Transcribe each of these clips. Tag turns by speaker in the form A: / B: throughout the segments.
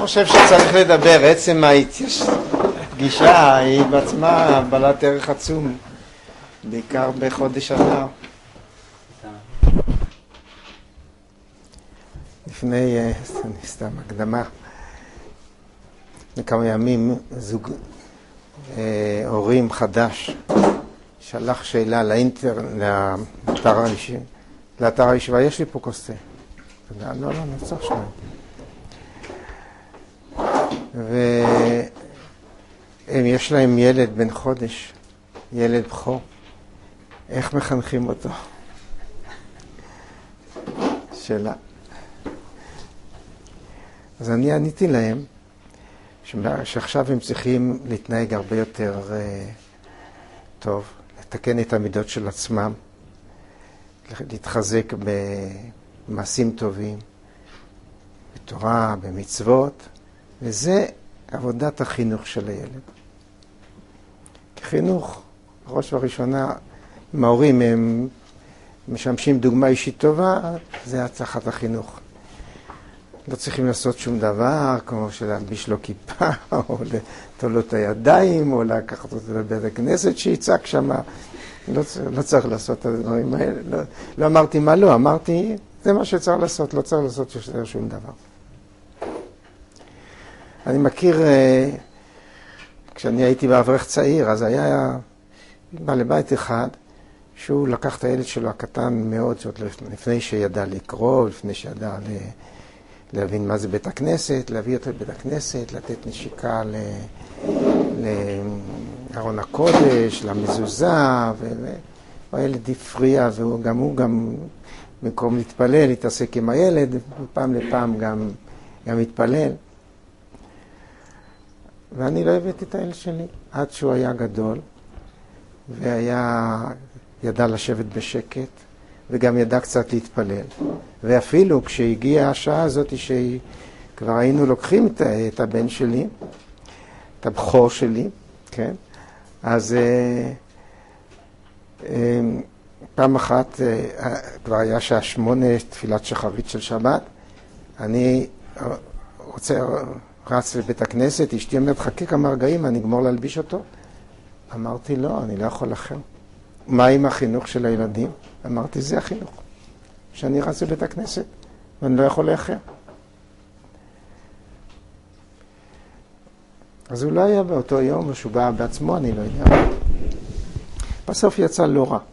A: חושב שצריך לדבר, עצם הפגישה היא בעצמה בעלת ערך עצום, בעיקר בחודש אדר. לפני, סתם הקדמה, לפני כמה ימים זוג הורים חדש שלח שאלה לאתר הישיבה, יש לי פה כוס תה. לא, נצטרך שניים. ויש להם ילד בן חודש, ילד בכור. איך מחנכים אותו? שאלה. אז אני עניתי להם שעכשיו הם צריכים להתנהג הרבה יותר טוב, לתקן את המידות של עצמם, להתחזק במעשים טובים, בתורה, במצוות, וזה עבודת החינוך של הילד. כחינוך, בראש ובראשונה, אם ההורים הם משמשים דוגמה אישית טובה, זה הצלחת החינוך. לא צריכים לעשות שום דבר, כמו להלביש לו כיפה, או לתלות את הידיים, או לקחת אותו לבית הכנסת שיצעק שם. לא צריך לעשות את הדברים האלה. לא אמרתי מה לא, אמרתי, זה מה שצריך לעשות, לא צריך לעשות שום דבר. אני מכיר, כשאני הייתי באברך צעיר, אז היה בעל בית אחד, שהוא לקח את הילד שלו הקטן מאוד, לפני שידע לקרוא, לפני שידע להבין מה זה בית הכנסת, להביא אותו לבית הכנסת, לתת נשיקה לארון הקודש, למזוזה, והילד הפריע, וגם הוא במקום להתפלל, להתעסק עם הילד, ופעם לפעם גם התפלל. ואני לא הבאתי את הילד שלי, עד שהוא היה גדול, ידע לשבת בשקט, וגם ידע קצת להתפלל. ואפילו כשהגיעה השעה הזאת שכבר היינו לוקחים את הבן שלי, את הבכור שלי, כן? אז פעם אחת, כבר היה שעה 8, תפילת שחרית של שבת, אני רץ לבית הכנסת, אשתי אומרת, חכה כמה רגעים, אני אגמור להלביש אותו. אמרתי, לא, אני לא יכול אחר. מה עם החינוך של הילדים? אמרתי, זה החינוך. שאני רץ לבית הכנסת, ואני לא יכול לאחר. אז הוא לא היה באותו יום, או שהוא בא בעצמו, אני לא יודע. בסוף יצא לא רע.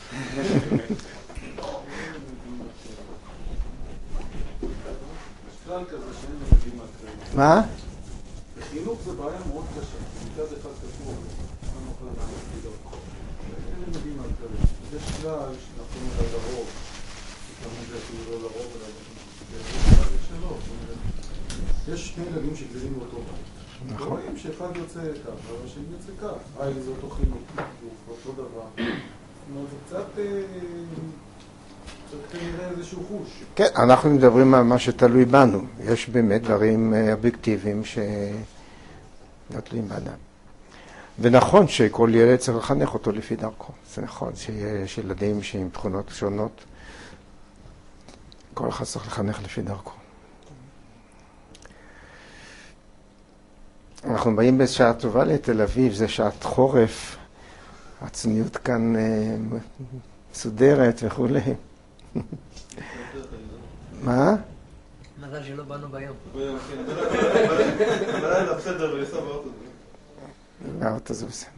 A: מה?
B: בחינוך זה בעיה מאוד קשה. מצד אחד כתוב, אני אוכל להמתידות. אין מדהים על כזה. זה כלל שנכון לרוב. תמיד זה אפילו לא לרוב, אלא זה שלא. יש שני ילדים שגדלים באותו בית. נכון. רואים שאחד יוצא כך, אבל השני יוצא כך. זה אותו חינוך, אותו דבר. זאת אומרת, זה קצת כנראה איזשהו חוש.
A: כן, אנחנו מדברים על מה שתלוי בנו. יש באמת דברים אובייקטיביים שלא תלויים באדם. ונכון שכל ילד צריך לחנך אותו לפי דרכו. זה נכון שיש ילדים שעם תכונות שונות. כל אחד צריך לחנך לפי דרכו. אנחנו באים בשעה טובה לתל אביב, זה שעת חורף. הצניעות כאן מסודרת וכו'. מה?
C: מזל שלא באנו ביום.
B: בלילה בסדר ויסע באוטו.
A: באוטו זה בסדר.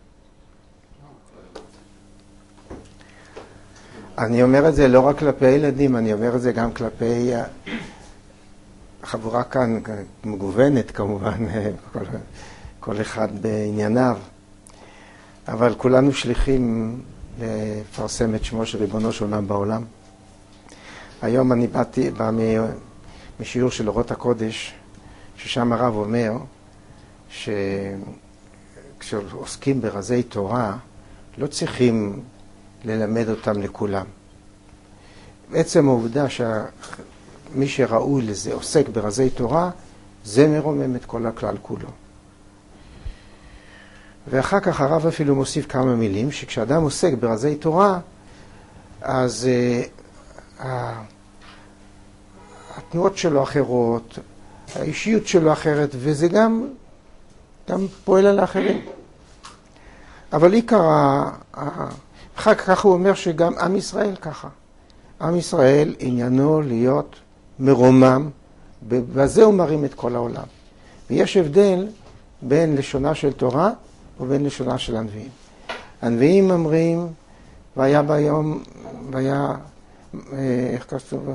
A: אני אומר את זה לא רק כלפי ילדים, אני אומר את זה גם כלפי החבורה כאן, מגוונת כמובן, כל אחד בענייניו. אבל כולנו שליחים לפרסם את שמו של ריבונו של עולם בעולם. היום אני בא משיעור של אורות הקודש, ששם הרב אומר שכשעוסקים ברזי תורה, לא צריכים ללמד אותם לכולם. בעצם העובדה שמי שראוי לזה עוסק ברזי תורה, זה מרומם את כל הכלל כולו. ואחר כך הרב אפילו מוסיף כמה מילים, שכשאדם עוסק ברזי תורה, אז התנועות שלו אחרות, האישיות שלו אחרת, וזה גם פועל על האחרים. אבל עיקר, אחר כך הוא אומר שגם עם ישראל ככה. עם ישראל עניינו להיות מרומם, ובזה הוא מרים את כל העולם. ויש הבדל בין לשונה של תורה ובין לשונה של הנביאים. הנביאים אומרים, והיה ביום, איך כתוב?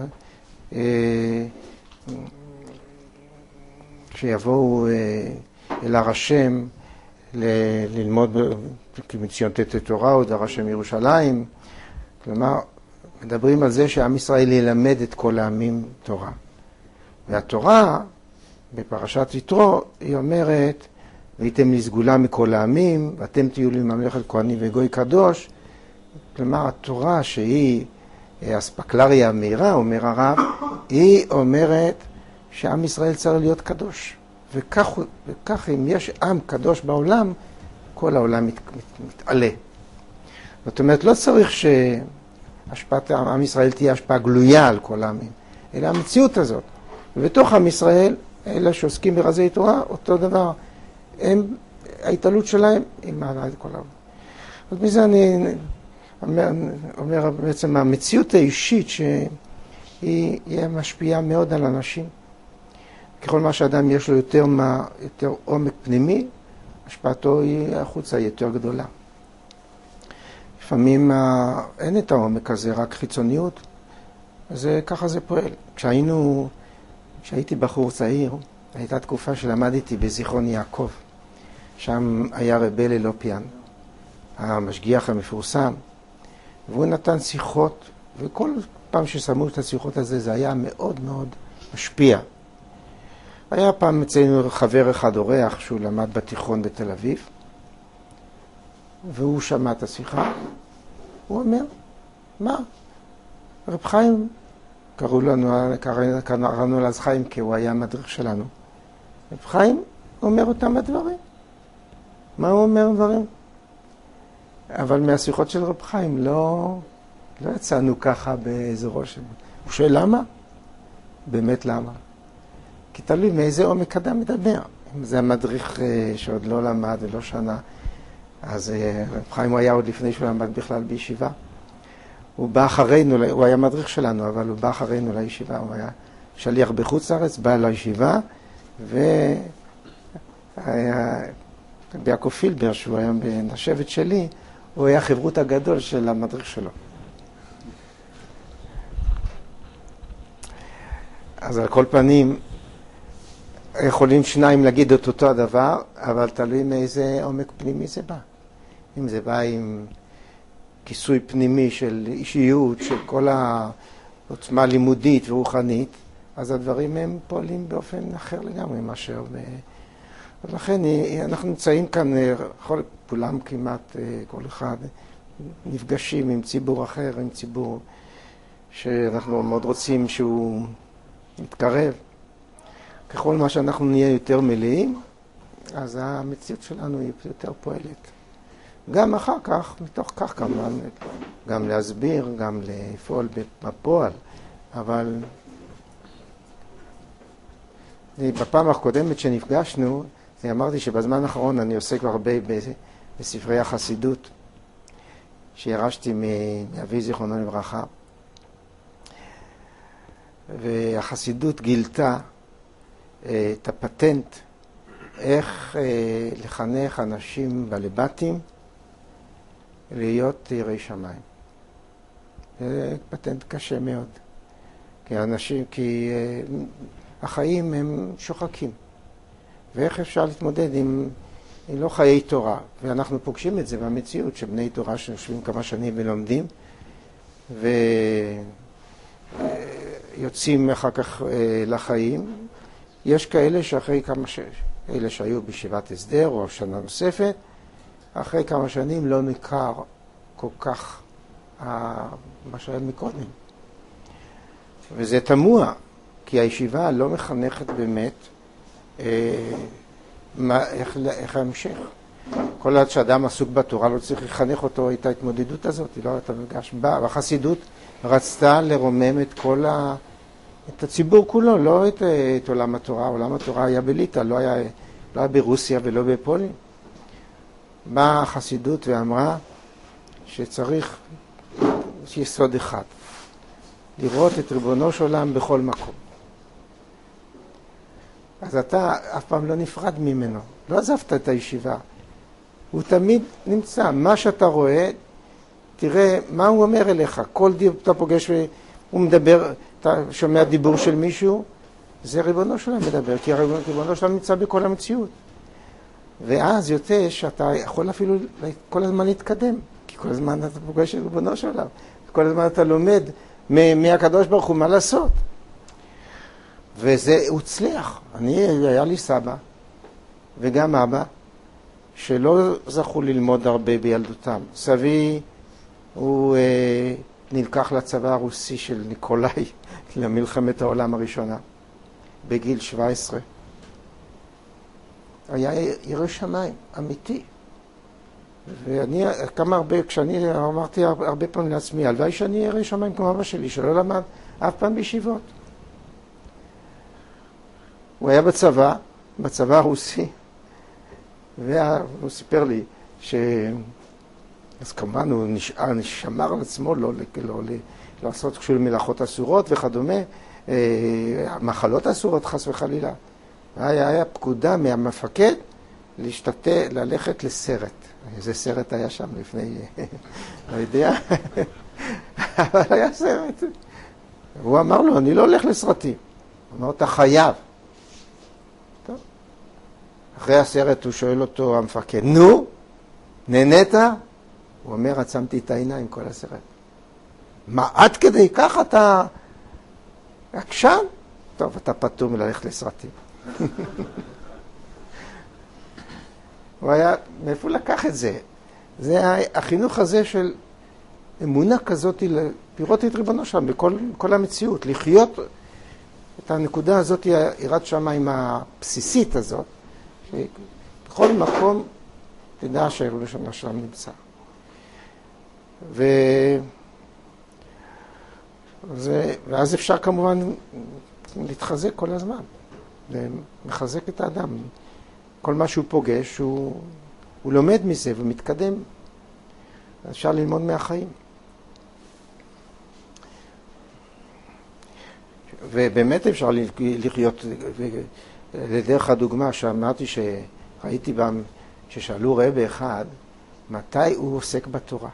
A: שיבואו אל הר השם ללמוד מציון תת תורה או דבר השם ירושלים. כלומר, מדברים על זה שעם ישראל ילמד את כל העמים תורה. והתורה, בפרשת יתרו, היא אומרת, והייתם לי סגולה מכל העמים, ואתם תהיו לי ממלכת כהנים וגוי קדוש. כלומר, התורה שהיא אספקלריה המהירה, אומר הרב, היא אומרת שעם ישראל צריך להיות קדוש. וכך אם יש עם קדוש בעולם, כל העולם מתעלה. זאת אומרת, לא צריך שהשפעת עם ישראל תהיה השפעה גלויה על כל העמים, אלא המציאות הזאת. ובתוך עם ישראל, אלה שעוסקים ברזי תורה, אותו דבר. ההתעלות שלהם היא מעלה את כל העולם. אז מזה אני אומר בעצם המציאות האישית שהיא משפיעה מאוד על אנשים. ככל מה שאדם יש לו יותר עומק פנימי, השפעתו היא החוצה יותר גדולה. לפעמים אין את העומק הזה, רק חיצוניות, אז ככה זה פועל. כשהייתי בחור צעיר, הייתה תקופה שלמדתי בזיכרון יעקב. שם היה רבי ללופיאן, המשגיח המפורסם, והוא נתן שיחות, וכל פעם ששמו את השיחות הזה, זה היה מאוד מאוד משפיע. היה פעם אצלנו חבר אחד אורח שהוא למד בתיכון בתל אביב, והוא שמע את השיחה, הוא אומר, מה? רב חיים, קראנו לו אז חיים כי הוא היה המדריך שלנו. רב חיים אומר אותם הדברים. מה הוא אומר דברים? אבל מהשיחות של רב חיים לא יצאנו ככה באיזה רושם. הוא שואל למה? באמת למה? כי תלוי מאיזה עומק אדם מדבר. אם זה המדריך שעוד לא למד ולא שנה, אז רב חיים הוא היה עוד לפני שהוא למד בכלל בישיבה. הוא בא אחרינו, הוא היה מדריך שלנו, אבל הוא בא אחרינו לישיבה. הוא היה שליח בחוץ לארץ, בא לישיבה, ביעקב פילבר, שהוא היה בן השבט שלי, הוא היה חברות הגדול של המדריך שלו. אז על כל פנים, יכולים שניים להגיד את אותו הדבר, אבל תלוי מאיזה עומק פנימי זה בא. אם זה בא עם כיסוי פנימי של אישיות, של כל העוצמה לימודית ורוחנית, אז הדברים הם פועלים באופן אחר לגמרי מאשר ולכן אנחנו נמצאים כאן, כולם כמעט, כל אחד, נפגשים עם ציבור אחר, עם ציבור שאנחנו מאוד רוצים שהוא יתקרב. ככל מה שאנחנו נהיה יותר מלאים, אז המציאות שלנו היא יותר פועלת. גם אחר כך, מתוך כך כמובן, גם להסביר, גם לפעול בפועל, אבל בפעם הקודמת שנפגשנו, אמרתי שבזמן האחרון אני עוסק הרבה בספרי החסידות, שירשתי מאבי זיכרונו לברכה, והחסידות גילתה את הפטנט איך לחנך אנשים בלבטים להיות יראי שמיים. זה פטנט קשה מאוד, כי החיים הם שוחקים. ואיך אפשר להתמודד עם לא חיי תורה? ואנחנו פוגשים את זה במציאות, שבני תורה שיושבים כמה שנים ולומדים, ויוצאים אחר כך לחיים. יש כאלה שאחרי אלה שהיו בישיבת הסדר או שנה נוספת, אחרי כמה שנים לא ניכר כל כך מה שהיה מקודם. וזה תמוה, כי הישיבה לא מחנכת באמת איך ההמשך. כל עד שאדם עסוק בתורה לא צריך לחנך אותו את ההתמודדות הזאת, היא לא הייתה מפגש בה. והחסידות רצתה לרומם את כל את הציבור כולו, לא את עולם התורה. עולם התורה היה בליטא, לא היה ברוסיה ולא בפולין. באה החסידות ואמרה שצריך יסוד אחד, לראות את ריבונו של עולם בכל מקום. אז אתה אף פעם לא נפרד ממנו, לא עזבת את הישיבה. הוא תמיד נמצא, מה שאתה רואה, תראה מה הוא אומר אליך. כל דיבור אתה פוגש והוא מדבר, אתה שומע דיבור של מישהו, זה ריבונו של עולם מדבר, כי ריבונו של עולם נמצא בכל המציאות. ואז יוצא שאתה יכול אפילו כל הזמן להתקדם, כי כל הזמן אתה פוגש את ריבונו של עולם. כל הזמן אתה לומד מהקדוש ברוך הוא מה לעשות. וזה הוצליח. היה לי סבא וגם אבא שלא זכו ללמוד הרבה בילדותם. סבי הוא נלקח לצבא הרוסי של ניקולאי למלחמת העולם הראשונה בגיל 17. היה ירא שמיים, אמיתי. ואני כשאני אמרתי הרבה פעמים לעצמי, הלוואי שאני ירא שמיים כמו אבא שלי, שלא למד אף פעם בישיבות. הוא היה בצבא הרוסי, והוא סיפר לי אז כמובן הוא שמר על עצמו לא לעשות כשול מלאכות אסורות וכדומה, מחלות אסורות חס וחלילה. היה פקודה מהמפקד ללכת לסרט. איזה סרט היה שם לפני, לא יודע, אבל היה סרט. הוא אמר לו, אני לא הולך לסרטים. הוא אמר, אתה חייב. טוב. אחרי הסרט הוא שואל אותו המפקד, נו, נהנית? הוא אומר, עצמתי את העיניים כל הסרט. מה, עד כדי כך אתה עקשן? טוב, אתה פטור מללכת לסרטים. הוא היה, מאיפה לקח את זה? זה החינוך הזה של אמונה כזאת, לראות את ריבונו שם בכל המציאות, לחיות את הנקודה הזאת, יראת שמיים הבסיסית הזאת, שבכל מקום תדע שהריבונו שם נמצא. ואז אפשר כמובן להתחזק כל הזמן, ומחזק את האדם. כל מה שהוא פוגש, הוא לומד מזה ומתקדם. אפשר ללמוד מהחיים. ובאמת אפשר לחיות, לדרך הדוגמה שאמרתי שראיתי ששאלו רבי אחד, מתי הוא עוסק בתורה?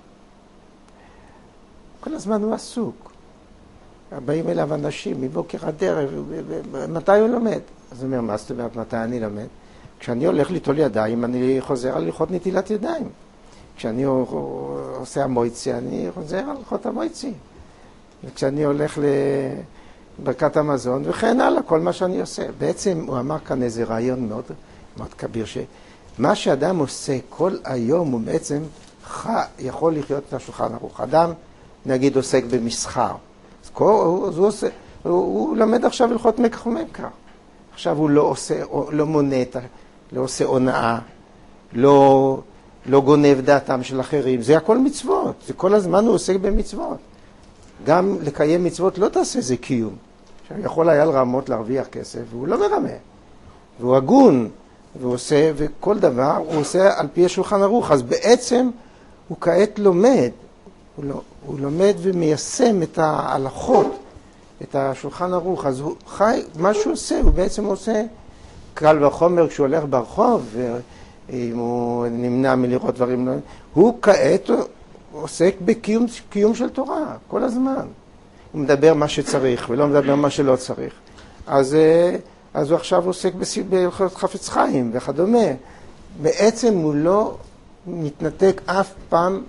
A: כל הזמן הוא עסוק. באים אליו אנשים מבוקר עד ערב, מתי הוא לומד? אז הוא אומר, מה זאת אומרת, מתי אני לומד? כשאני הולך ליטול ידיים, אני חוזר על הלכות נטילת ידיים. כשאני עושה המויצי, אני חוזר על הלכות המויצי. וכשאני הולך לברכת המזון, וכן הלאה, כל מה שאני עושה. בעצם הוא אמר כאן איזה רעיון מאוד, מאוד כביר, שמה שאדם עושה כל היום הוא בעצם יכול לחיות את השולחן ערוך. אדם, נגיד, עוסק במסחר. אז הוא למד עכשיו הלכות מקח ומקח. עכשיו הוא לא מונה, לא עושה הונאה, לא גונב דעתם של אחרים. זה הכל מצוות. זה כל הזמן הוא עוסק במצוות. גם לקיים מצוות לא תעשה זה קיום. יכול היה לרמות להרוויח כסף, והוא לא מרמה. והוא הגון, וכל דבר הוא עושה על פי השולחן ערוך. אז בעצם הוא כעת לומד. הוא לומד ומיישם את ההלכות, את השולחן ערוך. אז הוא חי, מה שהוא עושה, הוא בעצם עושה קל וחומר כשהוא הולך ברחוב, ואם הוא נמנע מלראות דברים, הוא כעת עוסק בקיום של תורה, כל הזמן. הוא מדבר מה שצריך, ולא מדבר מה שלא צריך. אז הוא עכשיו עוסק בהלכות חפץ חיים וכדומה. בעצם הוא לא מתנתק אף פעם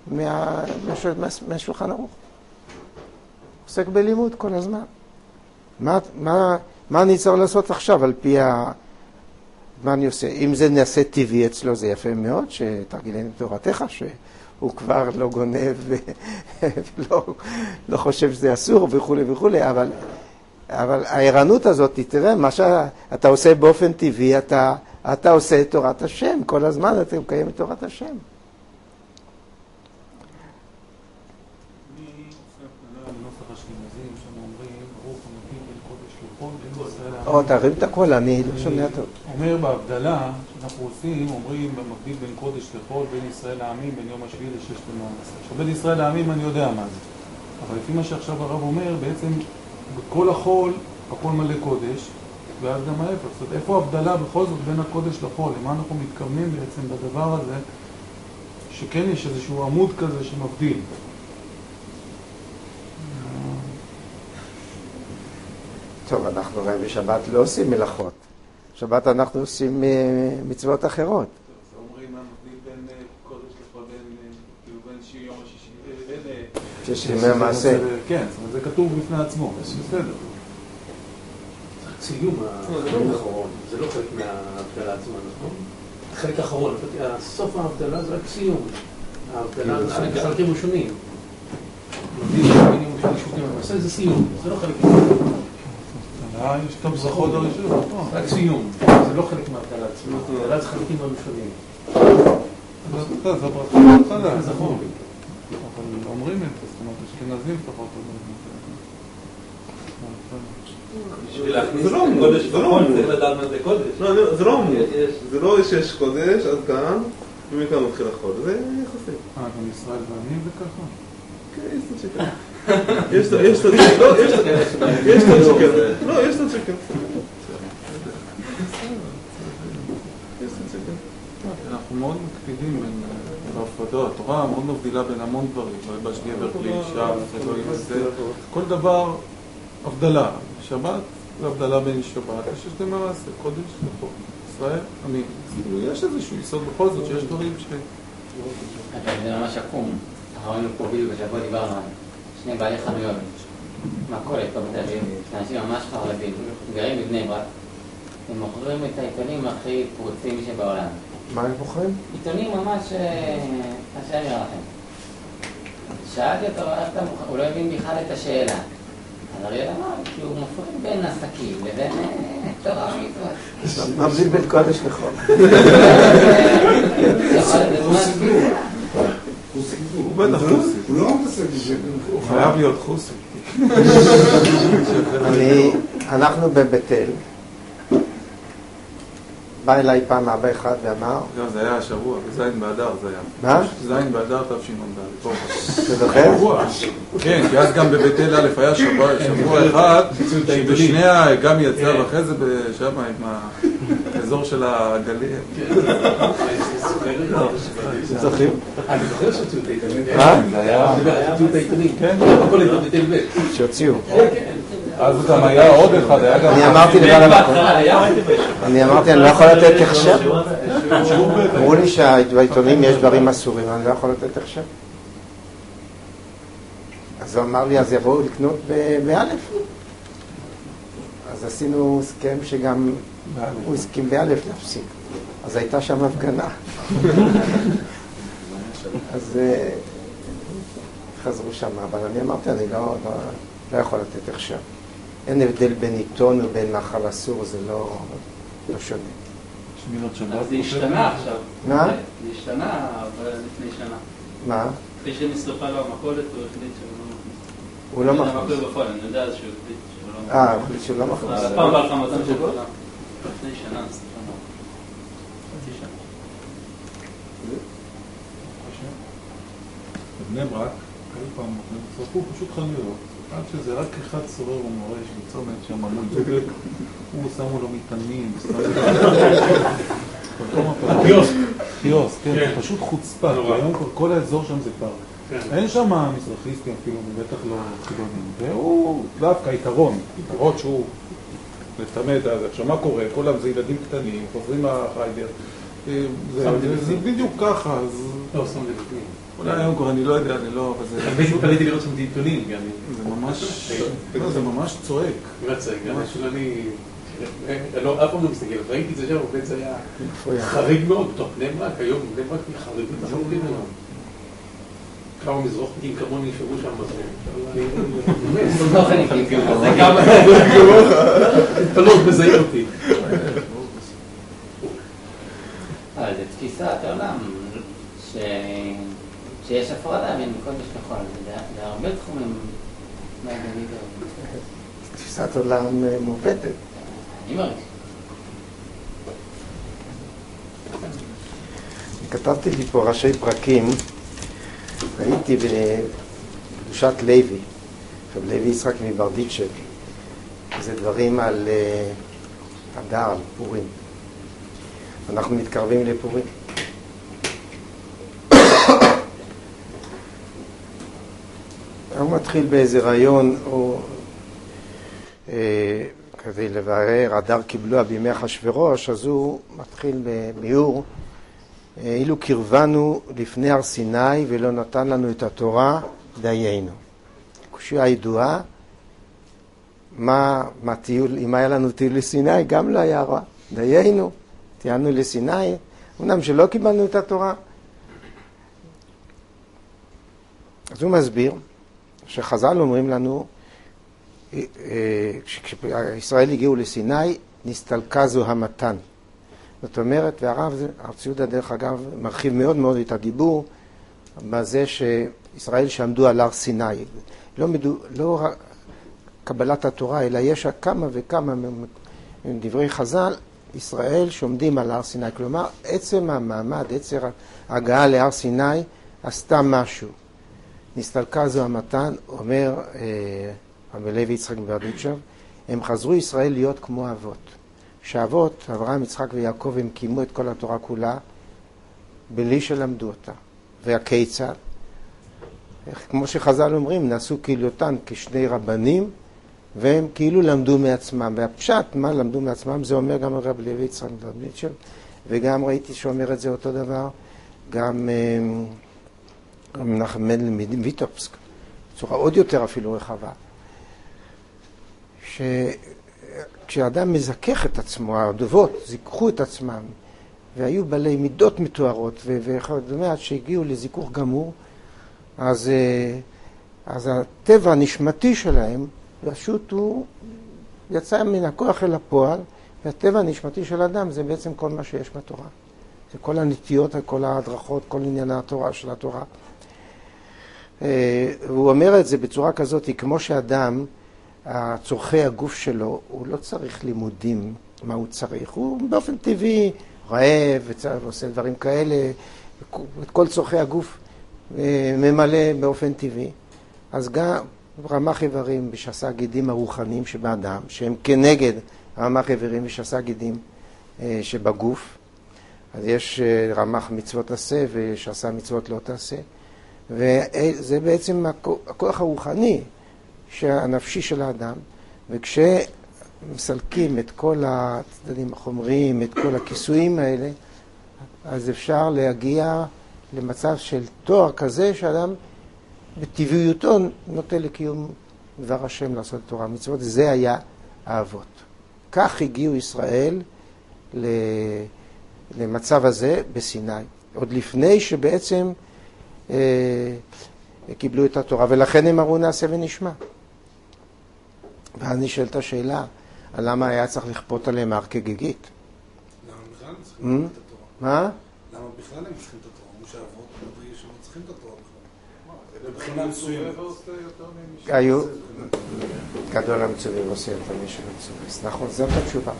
A: מהשולחן ערוך. עוסק בלימוד כל הזמן. מה אני צריך לעשות עכשיו על פי מה אני עושה? אם זה נעשה טבעי אצלו, זה יפה מאוד, שתרגילנו תורתך, שהוא כבר לא גונב ולא חושב שזה אסור וכו' וכו', אבל הערנות הזאת, תראה, מה שאתה עושה באופן טבעי, אתה עושה את תורת השם, כל הזמן אתה מקיים את תורת השם.
B: נוסח אשכנזים שם אומרים, ברוך
A: תרים את הכל, אני לא שומע טוב.
B: אומר בהבדלה שאנחנו עושים, אומרים במקביל בין קודש לחול, בין ישראל לעמים, בין יום השביעי לששת המעשר. עכשיו בין ישראל לעמים אני יודע מה זה. אבל לפי מה שעכשיו הרב אומר, בעצם בכל החול, הכל מלא קודש, ואז גם ההפך. זאת אומרת, איפה ההבדלה בכל זאת בין הקודש לחול? למה אנחנו מתכוונים בעצם בדבר הזה, שכן יש איזשהו עמוד כזה שמבדיל?
A: טוב, אנחנו רואים בשבת לא עושים מלאכות. בשבת אנחנו עושים מצוות אחרות.
B: אומרים מה מבדיל בין קודש לחול, בין יום השישי, בין...
A: שימי המעשה.
B: כן, זאת אומרת, זה כתוב בפני עצמו, זה בסדר.
D: ציום, החלק האחרון, זה לא חלק מההבדלה עצמה, נכון? החלק האחרון, סוף ההבדלה זה רק ציום. ההבדלה זה חלקים ראשונים. זה סיום, זה לא חלק מההבדלה.
B: יש את הברכות הראשון.
D: רק סיום, זה לא חלק מההבדלה עצמה. ההבדלה זה חלקים הראשונים.
B: זה הברכות בהתחלה.
D: זה נכון.
B: אבל אומרים את זה, זאת אומרת, אשכנזים לפחות.
E: בשביל להכניס את הקודש בחול, צריך לדעת מה זה קודש.
F: זה לא אמור, זה לא שיש קודש עד כאן, ומכאן מתחיל החול, זה יחסי.
B: גם ישראל ואני זה ככה?
F: כן, יש קצת שכן. יש קצת שכן. לא, יש קצת שכן.
B: אנחנו מאוד מקפידים בהפרדה, התורה מאוד מבדילה בין המון דברים, לא ילבש גבר כלי אישה, לא ילבש, כל דבר הבדלה. שבת זה הבדלה בין שבת לששת המעשר, קודש לחול. ישראל, עמים. יש איזשהו יסוד בכל זאת שיש דברים ש...
G: זה ממש עקום. אנחנו היינו פה בדיוק בשבוע דיברנו על שני בעלי חנויות. מכולת פה בתל אביב, אנשים ממש חרדים, גרים בבני ברק. הם מוכרים את העיתונים הכי פרוצים שבעולם.
A: מה הם מוכרים?
G: עיתונים ממש... השם יראה לכם. שאלתי אותו, הוא לא הבין בכלל את השאלה. אז אריאל אמר, כי הוא מפריד בין עסקים לבין תורה ומצוות.
A: מה מבדיל בין קודש לחול?
F: הוא בטח חוסי.
B: הוא לא מתעסק בזה. הוא חייב להיות חוסי.
A: אנחנו בבית אל. בא אליי פעם אבא אחד ואמר...
B: זה היה השבוע, בזין באדר זה היה.
A: מה?
B: זין באדר תשנ"ד.
A: אתה זוכר?
B: כן, כי אז גם בבית אל א' היה שבוע אחד, שבשניה גם יצא ואחרי זה שם עם האזור של הגליל.
A: זוכרים?
D: אני זוכר שהוציאו את העיתונים.
A: זה
D: היה הוציאו את העיתונים.
B: כן.
D: הכל את בית אל בית.
A: שהוציאו.
B: אז גם היה עוד אחד, היה גם...
A: אני אמרתי אני לא יכול לתת הכשר. אמרו לי שבעיתונים יש דברים אסורים, אני לא יכול לתת הכשר. אז הוא אמר לי, אז יבואו לקנות באלף. אז עשינו הסכם שגם הוא הסכים באלף להפסיק. אז הייתה שם הפגנה. אז חזרו שם, אבל אני אמרתי, אני לא יכול לתת הכשר. אין הבדל בין עיתון ובין מאכל אסור, זה לא שונה.
B: שמירת שבת.
H: אז זה השתנה עכשיו.
A: מה?
H: זה השתנה, אבל לפני שנה.
A: מה?
H: אחרי שנשרפה לו המכולת, הוא החליט שהוא לא מכניס.
A: הוא לא מכניס.
H: מה קורה בפועל, אני יודע שהוא החליט שהוא לא מכניס.
A: הוא החליט שהוא לא מכניס.
H: הפעם בא לך מתן של כולם. לפני שנה, סליחה. חצי שנה.
B: בבני ברק, כל פעם שרפו פשוט חנויות. עד שזה רק אחד סורר ומורש בצומת שם מול ג'וגל, הוא שמו לו מטענים, קיוסק, כן, פשוט חוצפה, היום כל האזור שם זה פארק. אין שם מזרחיסטים אפילו, בטח לא חילונים, והוא דווקא יתרון שהוא לתמת, עכשיו מה קורה, כולם זה ילדים קטנים, חוזרים מהחיידר, זה בדיוק ככה, אז...
D: לא, שם לבפנים.
B: אולי היום כבר אני לא יודע, אני לא...
D: הייתי לראות שם עיתונים גם.
B: זה ממש צועק.
D: באמת צועק, גם אני... אף פעם לא מסתכל, ראיתי את זה שם, באמת זה היה חריג מאוד בתוך בני ברק, היום בני ברק חריגים לחלוטין היום. כמה מזרוחניקים כמוני נשארו שם בזה.
G: זה כמה...
D: תפלות מזהיר אותי.
G: אבל זה תפיסת עולם, שיש הפרדה בין קודש לחול, זה הרבה תחומים מעניינים.
A: תפיסת עולם מובטת. כתבתי לי פה ראשי פרקים, הייתי בקדושת לוי, עכשיו לוי יצחק מברדיצ'ב, זה דברים על אדר, על פורים. אנחנו מתקרבים לפורים. הוא מתחיל באיזה רעיון, או כדי לברר, אדר קיבלוה בימי אחשוורוש, אז הוא מתחיל בביאור, אילו קרבנו לפני הר סיני ולא נתן לנו את התורה, דיינו. קושיה ידועה, אם היה לנו טיול לסיני, גם לא היה רע. דיינו, תיענו לסיני, אמנם שלא קיבלנו את התורה. אז הוא מסביר שחז"ל אומרים לנו, כשישראל הגיעו לסיני, נסתלקה זו המתן. זאת אומרת, והרב ציודה דרך אגב מרחיב מאוד מאוד את הדיבור בזה שישראל שעמדו על הר סיני. לא קבלת התורה, אלא יש כמה וכמה דברי חז"ל, ישראל שעומדים על הר סיני. כלומר, עצם המעמד, עצם ההגעה להר סיני, עשתה משהו. נסתלקה זו המתן, אומר רבי לוי יצחק מברדיצ'ב, הם חזרו ישראל להיות כמו אבות. שהאבות, אברהם, יצחק ויעקב, הם קיימו את כל התורה כולה, בלי שלמדו אותה. והכיצד? כמו שחז"ל אומרים, נעשו קהילותן כשני רבנים, והם כאילו למדו מעצמם. והפשט, מה למדו מעצמם, זה אומר גם רבי לוי יצחק מברדיצ'ב, וגם ראיתי שאומר את זה אותו דבר, גם מנחם מנדל מוויטובסק, בצורה עוד יותר אפילו רחבה. כשאדם מזכך את עצמו, הדובות זיככו את עצמם, והיו בעלי מידות מתוארות, וכדומה, שהגיעו לזיכוך גמור, אז הטבע הנשמתי שלהם, פשוט הוא יצא מן הכוח אל הפועל, והטבע הנשמתי של האדם זה בעצם כל מה שיש בתורה. זה כל הנטיות, כל ההדרכות, כל עניין התורה של התורה. והוא אומר את זה בצורה כזאת, כמו שאדם, צורכי הגוף שלו, הוא לא צריך לימודים מה הוא צריך. הוא באופן טבעי רעב ועושה דברים כאלה, את כל צורכי הגוף ממלא באופן טבעי. אז גם רמ"ח איברים ושס"ה גידים הרוחניים שבאדם, שהם כנגד רמ"ח איברים ושס"ה גידים שבגוף. אז יש רמ"ח מצוות עשה ושס"ה מצוות לא תעשה. וזה בעצם הכוח הרוחני הנפשי של האדם, וכשמסלקים את כל הצדדים החומריים, את כל הכיסויים האלה, אז אפשר להגיע למצב של תואר כזה שאדם בטבעיותו נוטה לקיום דבר השם לעשות תורה מצוות. זה היה האבות. כך הגיעו ישראל למצב הזה בסיני, עוד לפני שבעצם קיבלו את התורה, ולכן הם אמרו נעשה ונשמע. ואז נשאלת השאלה, למה היה צריך לכפות עליהם הר כגיגית?
B: למה בכלל הם צריכים את התורה?
A: מה?
B: למה בכלל הם צריכים את התורה? כמו שהאבות מדברים שהם צריכים את התורה בכלל. בבחינה מסוימת.
A: היו, גדול המצווה ועושה את מי שמצווה. נכון, זאת התשובה.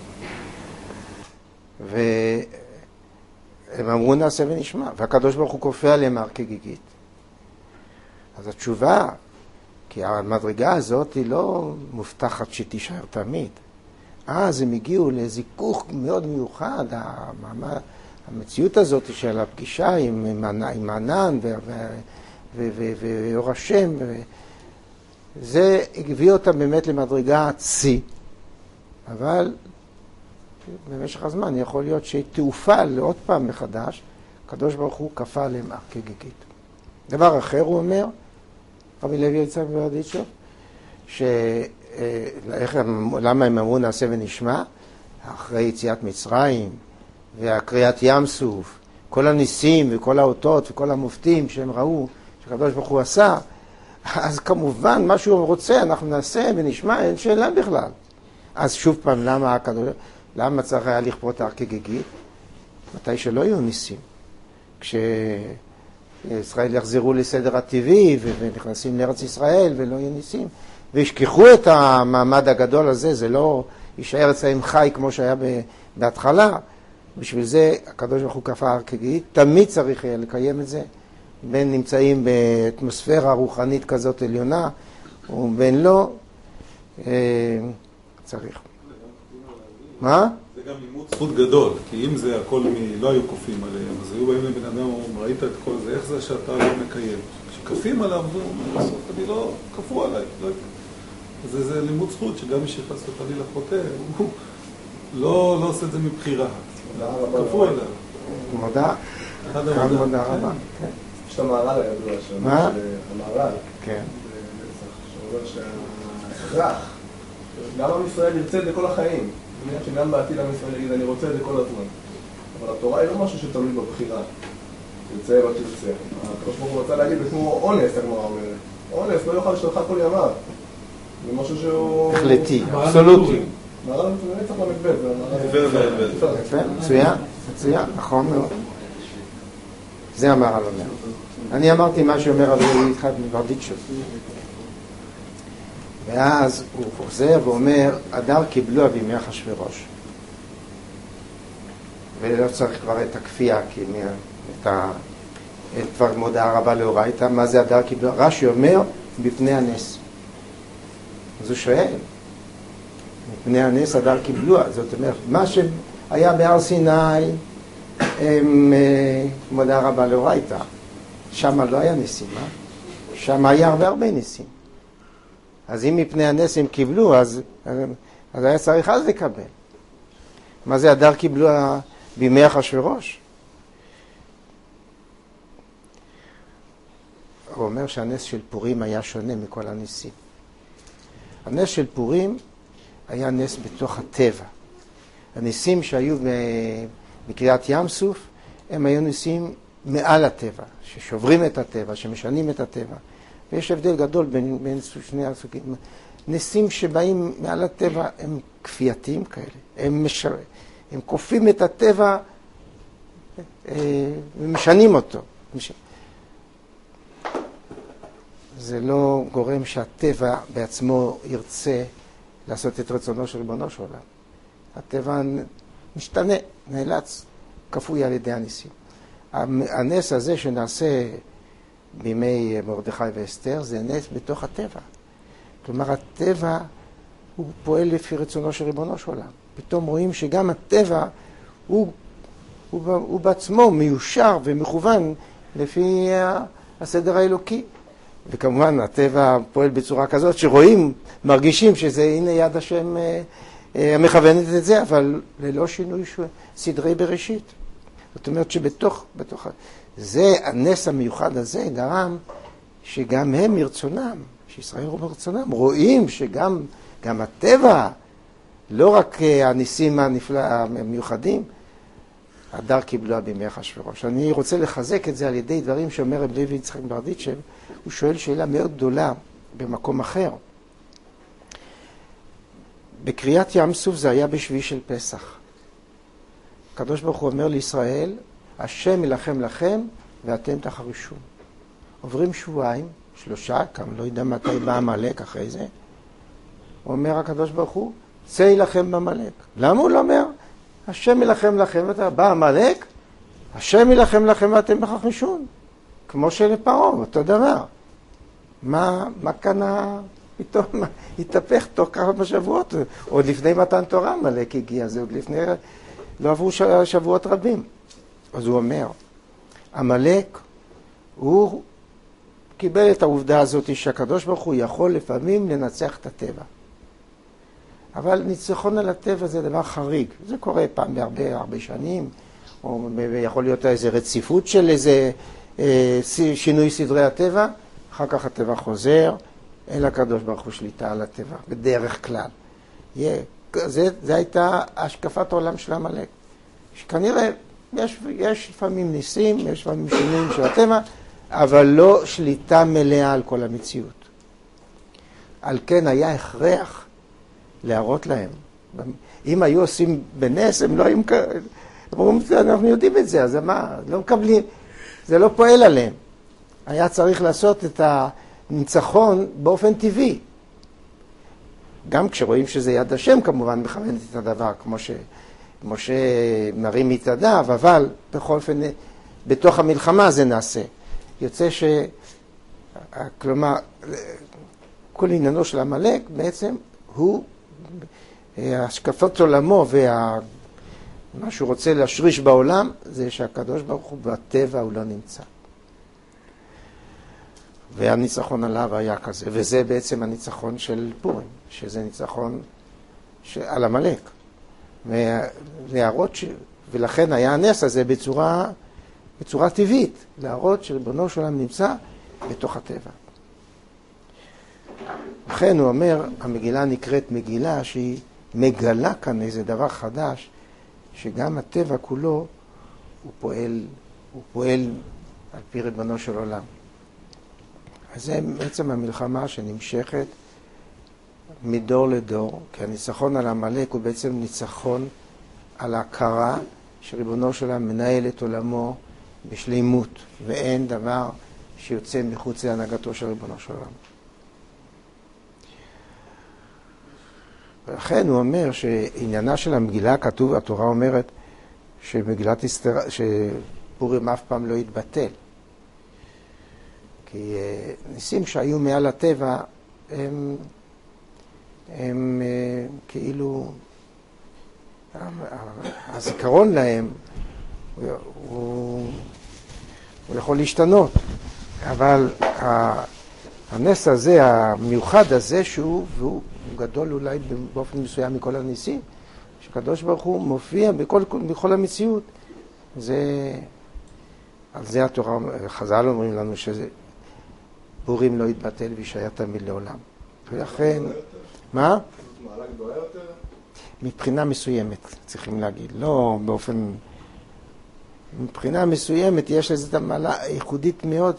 A: והם אמרו נעשה ונשמע, והקדוש ברוך הוא כופה עליהם הר כגיגית. אז התשובה, כי המדרגה הזאת היא לא מובטחת שתישאר תמיד. אז הם הגיעו לזיכוך מאוד מיוחד, המציאות הזאת של הפגישה עם ענן ואור השם, זה הביא אותם באמת למדרגה צי, אבל במשך הזמן יכול להיות שתעופל עוד פעם מחדש, הקדוש ברוך הוא כפה עליהם הר כגיגית. דבר אחר הוא אומר, רבי לוי יצחק מברדיצ'ב, למה הם אמרו נעשה ונשמע? אחרי יציאת מצרים והקריאת ים סוף, כל הניסים וכל האותות וכל המופתים שהם ראו שהקדוש ברוך הוא עשה, אז כמובן מה שהוא רוצה אנחנו נעשה ונשמע, אין שאלה בכלל. אז שוב פעם, למה צריך היה לכפות הר כגיגית? מתי שלא יהיו ניסים. כשישראל יחזרו לסדר הטבעי ונכנסים לארץ ישראל ולא יהיו ניסים, וישכחו את המעמד הגדול הזה, זה לא יישאר אצלם חי כמו שהיה בהתחלה. בשביל זה הקדוש ברוך הוא כפה כגית, תמיד צריך לקיים את זה, בין נמצאים באטמוספירה רוחנית כזאת עליונה, ובין לא, צריך. מה?
B: זה גם לימוד זכות גדול, כי אם זה הכל לא היו כופים עליהם, אז היו באים לבן אדם, ראית את כל זה, איך זה שאתה לא מקיים? כשכפים עליו, בסוף אני לא, כפו עליי. זה לימוד זכות, שגם מי שחס וחלילה חוטא, הוא לא עושה את זה מבחירה. כפו עליו.
A: מודע. מודע רבה.
F: יש את המהר"ל הידוע שם.
A: מה?
F: המהר"ל.
A: כן.
F: שאומר שההכרח, גם עם ישראל ירצה את זה כל החיים. שגם בעתיד עם ישראל יגיד, אני רוצה את זה כל הזמן. אבל התורה היא לא משהו שתלוי בבחירה. תרצה מה תרצה. הקדוש ברוך הוא רוצה להגיד, זה כמו אונס, הגמרא אומרת. אונס לא יוכל לשלך כל ימיו. זה משהו שהוא...
A: החלטי, אבסולוטי.
F: מהר"ל זה נצח במקבל.
A: מצוין, מצוין, נכון מאוד. זה המהר"ל אומר. אני אמרתי מה שאומר על יצחק מברדיצ'ב. ואז הוא חוזר ואומר, אדר קיבלוה בימי אחשוורוש. ולא צריך כבר את הכפייה, כי אין כבר מודעה רבה לאורייתא. מה זה אדר קיבלוה? רש"י אומר, בפני הנס. אז הוא שואל, מפני הנס אדר קיבלוה. זאת אומרת, מה שהיה בהר סיני, מודעה רבה לאורייתא. שם לא היה ניסים, שם היה הרבה ניסים. אז אם מפני הנס הם קיבלו, אז היה צריך אז לקבל. מה זה אדר קיבלו בימי אחשוורוש? הוא אומר שהנס של פורים היה שונה מכל הניסים. הנס של פורים היה נס בתוך הטבע. הניסים שהיו בקריאת ים סוף, הם היו ניסים מעל הטבע, ששוברים את הטבע, שמשנים את הטבע. ויש הבדל גדול בין שני הסוגים. ניסים שבאים מעל הטבע הם כפייתיים כאלה. הם כופים את הטבע ומשנים אותו. זה לא גורם שהטבע בעצמו ירצה לעשות את רצונו של ריבונו של עולם. הטבע משתנה, נאלץ, כפוי על ידי הניסים. הנס הזה שנעשה בימי מרדכי ואסתר, זה נס בתוך הטבע. כלומר, הטבע הוא פועל לפי רצונו של ריבונו של עולם. פתאום רואים שגם הטבע הוא בעצמו מיושר ומכוון לפי הסדר האלוקי. וכמובן, הטבע פועל בצורה כזאת שרואים, מרגישים שזה הנה יד השם מכוונת את זה, אבל ללא שינוי סדרי בראשית. זאת אומרת שבתוך זה, הנס המיוחד הזה גרם שגם הם מרצונם, שישראל מרצונם, רואים שגם הטבע, לא רק הניסים המיוחדים, אדר קיבלוה בימי אחשוורוש. אני רוצה לחזק את זה על ידי דברים שאומר רב לוי יצחק מברדיצ'ב. הוא שואל שאלה מאוד גדולה במקום אחר. בקריאת ים סוף זה היה בשביעי של פסח. הקדוש ברוך הוא אומר לישראל, השם ילחם לכם ואתם תחרישון. עוברים שבועיים, 3, כמה לא יודע מתי בא עמלק אחרי זה. הוא אומר הקדוש ברוך הוא, צא ילחם בעמלק. למה הוא לא אומר? השם ילחם לכם ואתם, בא עמלק, השם ילחם לכם ואתם תחרישון. כמו שלפרעה, אותו דבר. מה כאן פתאום התהפך תוך כמה שבועות? עוד לפני מתן תורה עמלק הגיע, זה עוד לפני... לא עברו שבועות רבים. אז הוא אומר, עמלק, הוא קיבל את העובדה הזאת שהקדוש ברוך הוא יכול לפעמים לנצח את הטבע. אבל ניצחון על הטבע זה דבר חריג. זה קורה פעם בהרבה שנים, או יכול להיות איזו רציפות של איזה שינוי סדרי הטבע, אחר כך הטבע חוזר, אין לקדוש ברוך הוא שליטה על הטבע, בדרך כלל. זה הייתה השקפת העולם של עמלק. שכנראה יש לפעמים ניסים, יש לפעמים שינויים של הטבע, אבל לא שליטה מלאה על כל המציאות. על כן היה הכרח להראות להם. אם היו עושים בנס, הם לא היו... אנחנו יודעים את זה, אז מה? לא מקבלים, זה לא פועל עליהם. היה צריך לעשות את הניצחון באופן טבעי. גם כשרואים שזה יד השם כמובן מכוונת את הדבר, כמו שמשה מרים את ידיו, אבל בכל אופן בתוך המלחמה זה נעשה. יוצא כלומר, כל עניינו של עמלק בעצם הוא השקפת עולמו ומה שהוא רוצה להשריש בעולם, זה שהקדוש ברוך הוא בטבע הוא לא נמצא. והניצחון עליו היה כזה, וזה בעצם הניצחון של פורים, שזה ניצחון על עמלק. ולכן היה הנס הזה בצורה טבעית, להראות שריבונו של עולם נמצא בתוך הטבע. לכן הוא אומר, המגילה נקראת מגילה שהיא מגלה כאן איזה דבר חדש, שגם הטבע כולו הוא פועל על פי ריבונו של עולם. אז זה בעצם המלחמה שנמשכת מדור לדור, כי הניצחון על עמלק הוא בעצם ניצחון על ההכרה שריבונו של עולם מנהל את עולמו בשלימות, ואין דבר שיוצא מחוץ להנהגתו של ריבונו של עולם. ולכן הוא אומר שעניינה של המגילה, כתוב, התורה אומרת שמגילת אסתר, שפורים אף פעם לא יתבטל. כי ניסים שהיו מעל הטבע הם כאילו, הזיכרון להם הוא יכול להשתנות, אבל הנס הזה, המיוחד הזה, והוא גדול אולי באופן מסוים מכל הניסים, שקדוש ברוך הוא מופיע בכל המציאות, על זה התורה, חז"ל אומרים לנו שזה פורים לא יתבטל וישאר תמיד לעולם. ולכן, מה?
F: מעלה גדולה יותר?
A: מבחינה מסוימת, צריכים להגיד. לא באופן... מבחינה מסוימת יש לזה מעלה ייחודית מאוד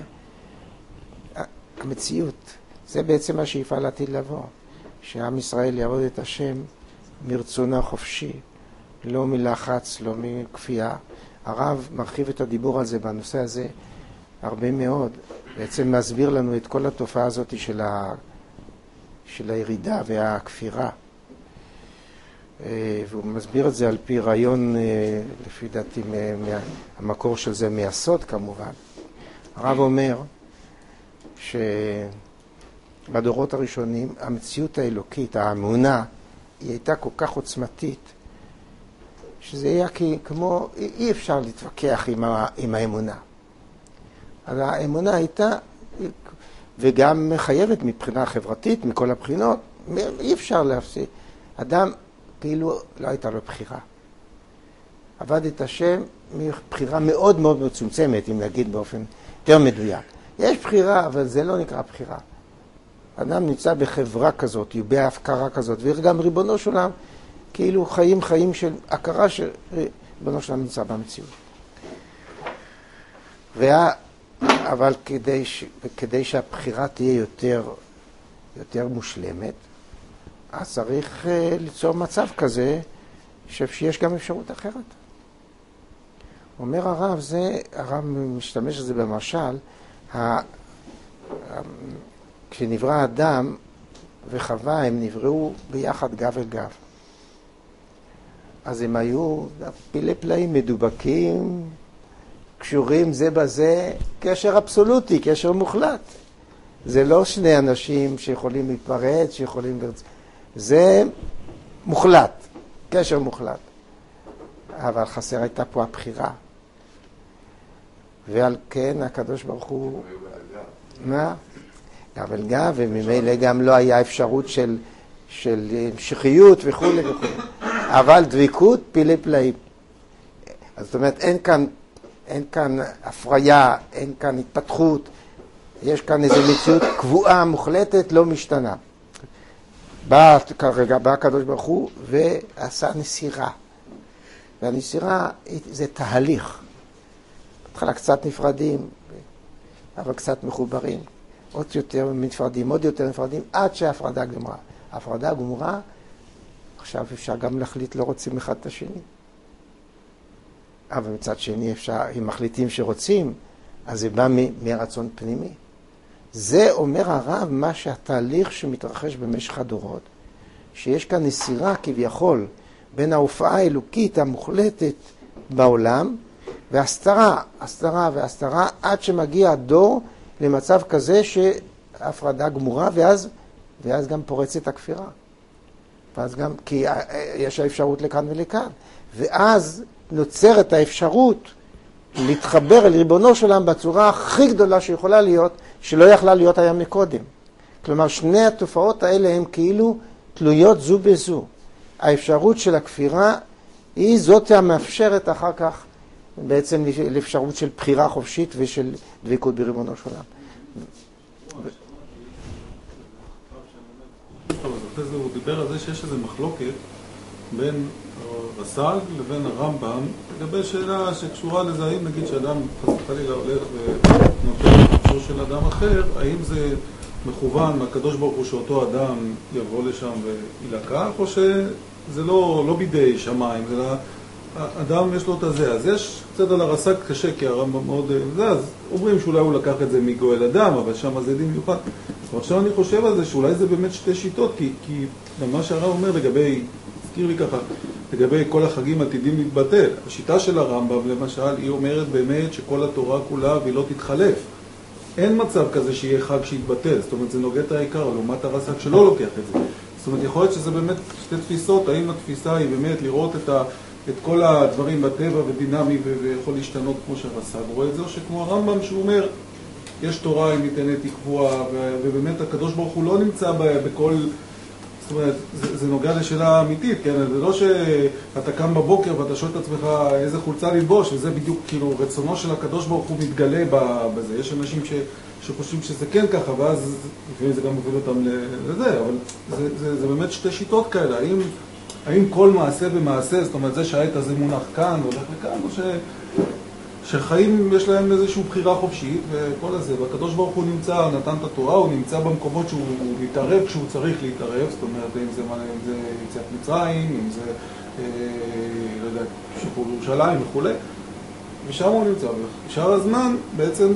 A: שהמציאות, זה בעצם השאיפה לעתיד לבוא. שעם ישראל יעבוד את השם מרצונה חופשי, לא מלחץ, לא מכפייה. הרב מרחיב את הדיבור על זה בנושא הזה הרבה מאוד. בעצם מסביר לנו את כל התופעה הזאת של הירידה והכפירה. והוא מסביר את זה על פי רעיון, לפי דעתי, המקור של זה מהסוד כמובן. הרב אומר שבדורות הראשונים המציאות האלוקית, האמונה, היא הייתה כל כך עוצמתית, שזה היה כמו, אי אפשר להתווכח עם האמונה. אז האמונה הייתה, וגם מחייבת מבחינה חברתית, מכל הבחינות, אי אפשר להפסיק. אדם כאילו לא הייתה לו בחירה. עבד את השם מבחירה מאוד מאוד מצומצמת, אם נגיד באופן יותר מדויק. יש בחירה, אבל זה לא נקרא בחירה. אדם נמצא בחברה כזאת, בהפקרה כזאת, וגם ריבונו של עולם, כאילו חיים של הכרה שריבונו של עולם נמצא במציאות. אבל כדי שהבחירה תהיה יותר מושלמת, אז צריך ליצור מצב כזה שיש גם אפשרות אחרת. אומר הרב משתמש בזה במשל, כשנברא האדם וחווה, הם נבראו ביחד גב אל גב. אז הם היו פילי פלאים מדובקים, קשורים זה בזה, קשר אבסולוטי, קשר מוחלט. זה לא שני אנשים שיכולים להתפרץ, שיכולים... זה מוחלט, קשר מוחלט. אבל חסר הייתה פה הבחירה. ועל כן הקדוש ברוך הוא... מה? גב אל גב, וממילא גם לא היה אפשרות של המשכיות וכו' וכו'. אבל דביקות פילי פלאים. זאת אומרת, אין כאן הפריה, אין כאן התפתחות. יש כאן איזו מציאות קבועה, מוחלטת, לא משתנה. בא הקדוש ברוך הוא ועשה נסירה. והנסירה זה תהליך. בהתחלה קצת נפרדים, אבל קצת מחוברים. עוד יותר נפרדים, עוד יותר נפרדים, עד שההפרדה גמרה. ההפרדה גמרה, עכשיו אפשר גם להחליט לא רוצים אחד את השני. אבל מצד שני אפשר, אם מחליטים שרוצים, אז זה בא מרצון פנימי. זה אומר הרב מה שהתהליך שמתרחש במשך הדורות, שיש כאן נסירה כביכול בין ההופעה האלוקית המוחלטת בעולם והסתרה, הסתרה והסתרה, עד שמגיע הדור למצב כזה שהפרדה גמורה, ואז גם פורצת הכפירה. ואז גם, כי יש האפשרות לכאן ולכאן. ואז נוצרת האפשרות להתחבר אל ריבונו של עולם בצורה הכי גדולה שיכולה להיות, שלא יכלה להיות היה מקודם. כלומר, שני התופעות האלה הן כאילו תלויות זו בזו. האפשרות של הכפירה היא זאת המאפשרת אחר כך בעצם לאפשרות של בחירה חופשית ושל דבקות בריבונו של עולם.
B: אחרי זה הוא דיבר על זה שיש איזו מחלוקת בין רס"ג לבין הרמב"ם לגבי שאלה שקשורה לזה, האם נגיד שאדם חס וחלילה הולך ונותן נפשו של אדם אחר, האם זה מכוון מהקדוש ברוך הוא שאותו אדם יבוא לשם וילקח, או שזה לא בידי שמיים, זה אדם יש לו את הזה. אז יש קצת על הרס"ג קשה, כי הרמב"ם מאוד זה, אז אומרים שאולי הוא לקח את זה מגואל אדם, אבל שם זה דין מיוחד. ועכשיו אני חושב על זה שאולי זה באמת שתי שיטות, כי מה שהרב אומר לגבי, הזכיר לי ככה, לגבי כל החגים עתידים להתבטל. השיטה של הרמב"ם למשל, היא אומרת באמת שכל התורה כולה והיא לא תתחלף. אין מצב כזה שיהיה חג שיתבטל, זאת אומרת זה נוגע את העיקר, לעומת הרס"ג שלא לוקח את זה. זאת אומרת יכול להיות שזה באמת שתי תפיסות, האם התפיסה היא באמת לראות את כל הדברים בטבע ודינמי ויכול להשתנות כמו שהרס"ג רואה את זה, או שכמו הרמב"ם שהוא אומר, יש תורה, היא ניתנת, היא קבועה, ובאמת הקדוש ברוך הוא לא נמצא בכל, זאת אומרת, זה נוגע לשאלה אמיתית, כן? זה לא שאתה קם בבוקר ואתה שואל את עצמך איזה חולצה ללבוש, וזה בדיוק כאילו רצונו של הקדוש ברוך הוא מתגלה בזה. יש אנשים שחושבים שזה כן ככה, ואז לפעמים זה גם מוביל אותם לזה, אבל זה באמת שתי שיטות כאלה. האם כל מעשה במעשה, זאת אומרת זה שהעת הזה מונח כאן והולך לכאן, או שחיים יש להם איזושהי בחירה חופשית וכל הזה, והקדוש ברוך הוא נמצא, נתן את התורה, הוא נמצא במקומות שהוא מתערב כשהוא צריך להתערב, זאת אומרת אם זה יציאת מצרים, אם זה לא יודע, שחרור ירושלים וכו', ושם הוא נמצא, ושאר הזמן בעצם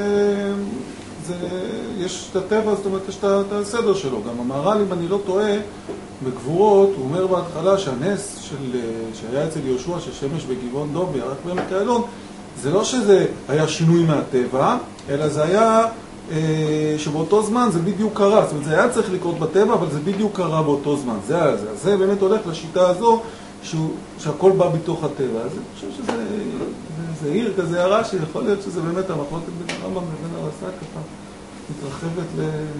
B: יש את הטבע, זאת אומרת יש את הסדר שלו. גם המהר"ל, אם אני לא טועה, בגבורות, הוא אומר בהתחלה שהנס שהיה אצל יהושע, ששמש בגבעון דום בירק בעמק איילון, זה לא שזה היה שינוי מהטבע, אלא זה היה שבאותו זמן זה בדיוק קרה. זאת אומרת, זה היה צריך לקרות בטבע, אבל זה בדיוק קרה באותו זמן. זה היה זה. אז זה באמת הולך לשיטה הזו, שהכל בא בתוך הטבע. אז אני חושב שזה עיר כזה הרע, שיכול להיות שזה באמת המחלוקת בין הרמב"ם לבין הרס"ג ככה מתרחבת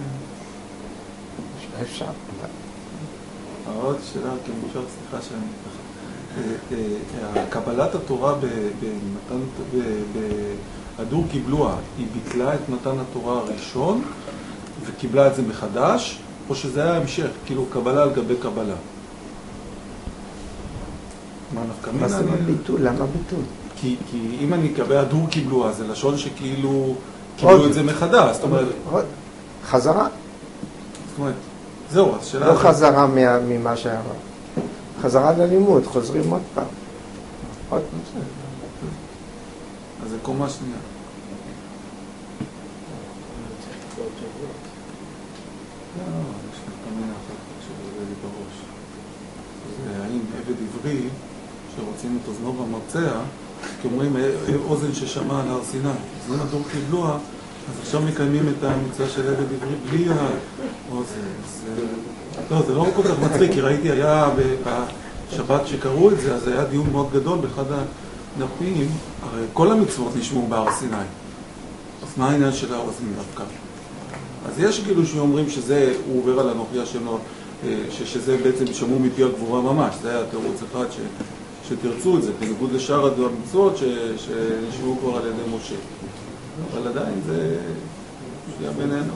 A: אפשר.
B: עוד שאלה, כי אפשר, סליחה שאני ככה. קבלת התורה בהדור קיבלוה, היא ביטלה את מתן התורה הראשון וקיבלה את זה מחדש, או שזה היה המשך, כאילו קבלה על גבי קבלה? מה נפקא מינה?
A: מה זה ביטול? למה ביטול?
B: כי אם אני אקבל הדור קיבלוה, זה לשון שכאילו קיבלו את זה מחדש, זאת אומרת...
A: חזרה.
B: זאת אומרת, זהו, אז שאלה...
A: לא חזרה ממה שהיה. חזרה ללימוד, חוזרים עוד פעם. עוד פעם.
B: אז זה קומה שנייה. יש לך מילה אחת שעולה לי בראש. זה האם עבד עברי שרוצים את אוזנו במרצע, כי אומרים אוזן ששמע על הר סיני. אז אם הדור קיבלוה, אז עכשיו מקיימים את המצווה של עבד עברי בלי האוזן. לא, זה לא כל כך מצחיק, כי ראיתי, היה בשבת שקראו את זה, אז היה דיון מאוד גדול באחד הדפים, הרי כל המצוות נשמעו בהר סיני. אז מה העניין של האוזן דווקא? אז יש כאילו שאומרים שזה, הוא עובר על אנוכי השם לו, שזה בעצם שמעו מפי הגבורה ממש, זה היה תירוץ אחד שתרצו את זה, בניגוד לשאר המצוות שנשמעו כבר על ידי משה. אבל עדיין זה שהיה בינינו.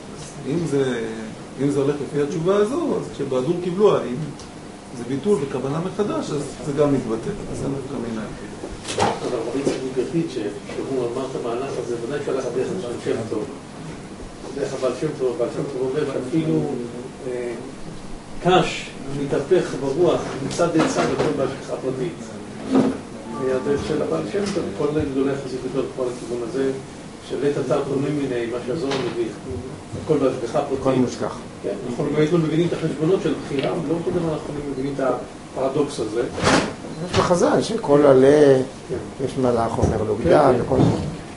B: אם זה הולך לפי התשובה הזו, אז כשבהדור קיבלו, אם זה ביטול וקבלה מחדש, אז זה גם מתבטא. אז זה נפקא מינה.
D: אבל רבי יצחק מגרחית, שהוא אמר את המהלך הזה, ודאי שהלך דרך הבעל שם טוב. דרך הבעל שם טוב, הבעל שם טוב אומר שאפילו קש מתהפך ברוח מצד אל צד לכל בהשגחה פרטית. הדרך של הבעל שם טוב, כל גדולי החסידות כל הכיוון הזה, שלית אתר כל מיני, מה שהזוהר מביא. הכל בהשגחה פרטית.
A: הכל מושגח.
D: כן, אנחנו באמת לא מבינים את החשבונות של בחירה, ולא קודם אנחנו מבינים את הפרדוקס הזה.
A: יש בחז"ל שכל עלה, יש מלאך אומר לו גדל, וכל זה.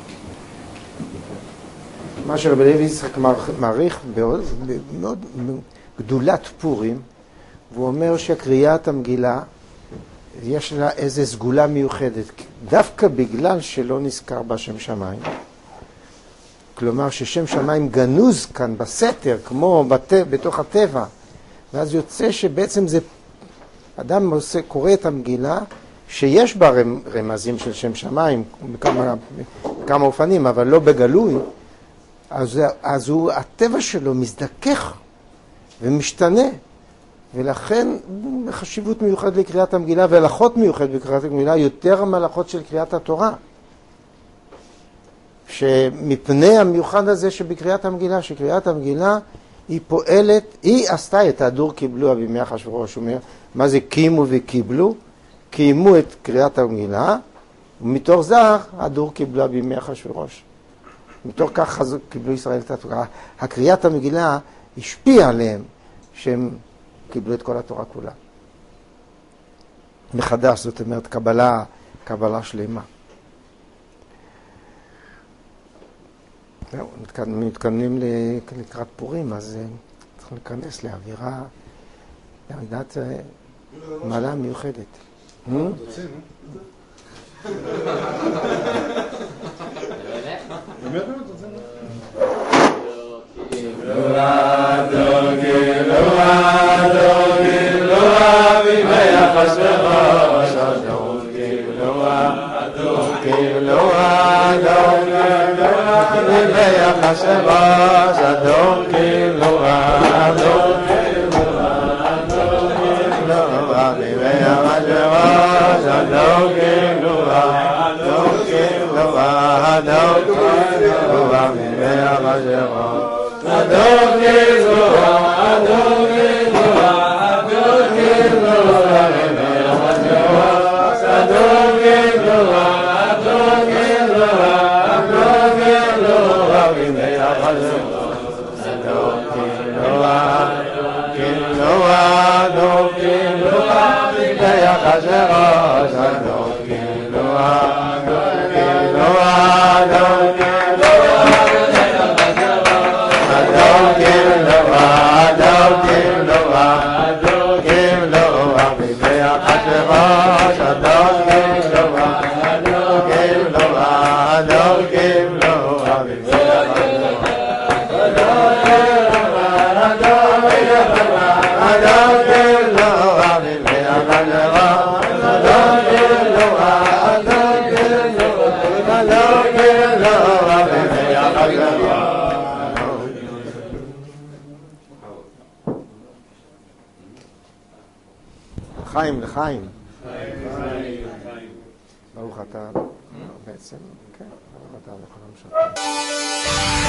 A: מה שרבי לוי יצחק מעריך מאוד גדולת פורים, והוא אומר שקריאת המגילה יש לה איזו סגולה מיוחדת, דווקא בגלל שלא נזכר בה שם שמיים. כלומר ששם שמיים גנוז כאן בסתר, כמו בתוך הטבע, ואז יוצא שבעצם זה, אדם קורא את המגילה, שיש בה רמזים של שם שמיים, בכמה אופנים, אבל לא בגלוי, אז הטבע שלו מזדכך ומשתנה, ולכן חשיבות מיוחדת לקריאת המגילה, והלכות מיוחדת בקריאת המגילה, יותר המלאכות של קריאת התורה. שמפני המיוחד הזה שבקריאת המגילה, שקריאת המגילה היא פועלת, היא עשתה את ההדור קיבלו בימי אחשוורוש. הוא אומר, מה זה קיימו וקיבלו? קיימו את קריאת המגילה, ומתוך זה ההדור קיבלו בימי אחשוורוש. מתוך כך קיבלו ישראל את התורה. הקריאת המגילה השפיעה עליהם שהם קיבלו את כל התורה כולה. מחדש, זאת אומרת, קבלה שלמה. מתכוונים לקראת פורים, אז צריך להיכנס לאווירה, לעמידת מעלה מיוחדת.
I: חשבש אדום כילואה אדום כילואה אדום כילואה בימי החשבש אדום כילואה אדום כילואה אדום כילואה בימי החשבש אדום כילואה אדום כילואה אדום כילואה בימי החשבש אדום כילואה אדום כילואה
A: לחיים. ברוך אתה בעצם, כן, ברוך אתה לכל המשפט.